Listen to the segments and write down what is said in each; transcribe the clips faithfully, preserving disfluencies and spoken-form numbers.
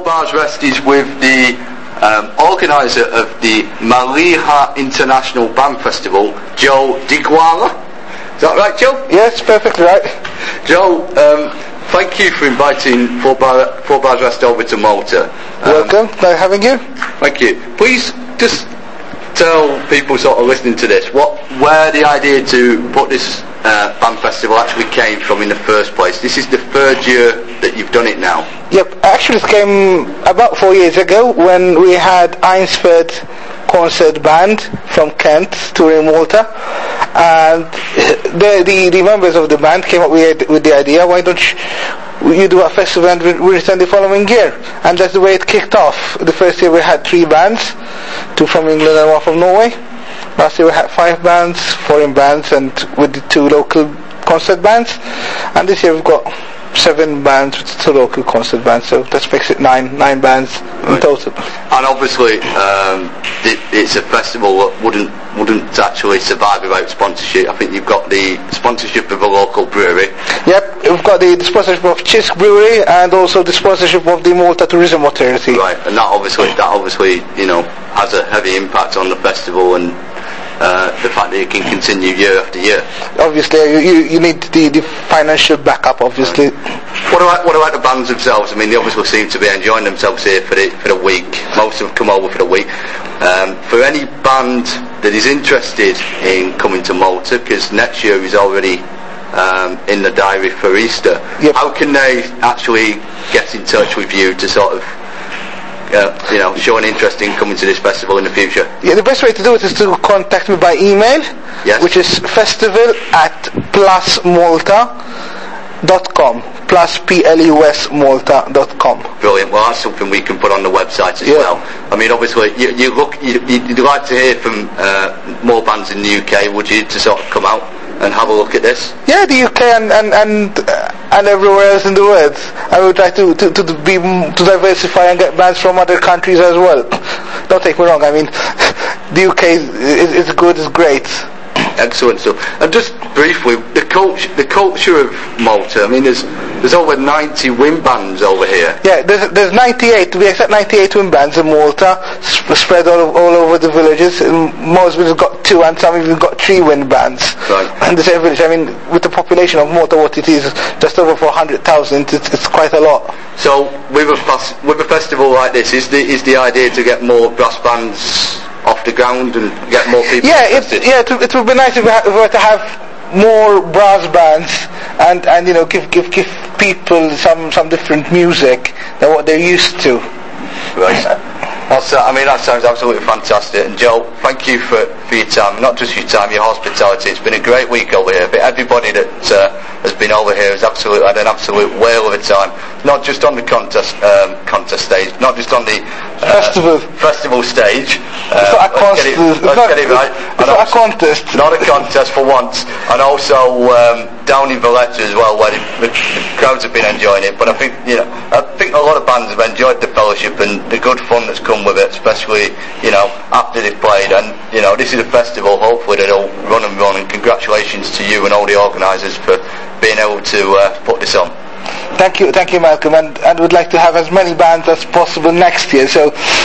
Bars Rest is with the um, organiser of the Maliha International Band Festival, Joe Diguara. Is that right, Joe? Yes, perfectly right. Joe, um, thank you for inviting Four, Bar, Four Bars Rest over to Malta. Um, Welcome, nice having you. Thank you. Please just tell people sort of listening to this what where the idea to put this uh, band festival actually came from in the first place. This is the third year that you've done it now. Yep, actually it came about four years ago when we had Einsford concert band from Kent touring Malta, and the, the the members of the band came up with, with the idea, why don't you you do a festival and we, we return the following year. And that's the way it kicked off. The first year we had three bands, two from England and one from Norway. Last year we had five bands, foreign bands, and with the two local concert bands. And this year we've got seven bands with two local concert bands, so that makes it nine nine bands in right. total. And obviously um, it, it's a festival that wouldn't wouldn't actually survive without sponsorship. I think you've got the sponsorship of a local brewery. Yep, we've got the, the sponsorship of Chisk Brewery and also the sponsorship of the Malta Tourism Authority. Right, and that obviously that obviously you know has a heavy impact on the festival and Uh, the fact that it can continue year after year. Obviously, you you need the, the financial backup. Obviously. What about what about the bands themselves? I mean, they obviously seem to be enjoying themselves here for the for the week. Most have come over for the week. Um, for any band that is interested in coming to Malta, because next year is already um, in the diary for Easter. Yep. How can they actually get in touch with you to sort of Uh, you know, show an interest in coming to this festival in the future? Yeah, the best way to do it is to contact me by email, yes. which is festival at plusmalta dot com. Plus P L U S Malta dot com. Brilliant. Well, that's something we can put on the website as yeah. well. I mean, obviously, you, you look, you, you'd like to hear from uh, more bands in the U K, would you, to sort of come out and have a look at this? Yeah, the U K and and and, uh, and everywhere else in the world. I would try to, to, to be to diversify and get bands from other countries as well. Don't take me wrong. I mean, the U K is, is good, it's great. Excellent stuff. And just briefly, the culture, the culture of Malta. I mean, there's there's over ninety wind bands over here. Yeah, there's there's ninety-eight. We accept ninety-eight wind bands in Malta, sp- spread all all over the villages. Most of us got two, and some even got three wind bands. Right. And the same village. I mean, with the population of Malta, what it is, just over four hundred thousand. It's, it's quite a lot. So, with a fas- with a festival like this, is the is the idea to get more brass bands off the ground and get more people yeah interested? it, yeah it, it would be nice if we, ha- if we were to have more brass bands and and you know give give give people some some different music than what they're used to. Right. That's, uh, I mean, that sounds absolutely fantastic. And Joe, thank you for, for your time, not just your time, your hospitality. It's been a great week over here. But everybody that uh, has been over here has absolutely had an absolute whale of a time. Not just on the contest um, contest stage, not just on the uh, festival festival stage. It's Uh, not a contest. Let's get it, let's get it right. It's not a contest. Not a contest for once. And also um, down in Valletta as well, where the, the, the crowds have been enjoying it. But I think you know, I think a lot of bands have enjoyed the fellowship and the good fun that's come with it, especially you know after they've played. And you know, this is a festival. Hopefully, that'll run and run. And congratulations to you and all the organisers for being able to uh, put this on. Thank you, thank you, Malcolm, and and would like to have as many bands as possible next year. So,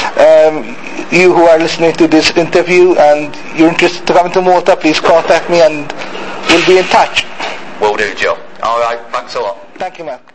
um, you who are listening to this interview and you're interested to come to Malta, please contact me and we'll be in touch. Will do, Joe. All right, thanks a lot. Thank you, Malcolm.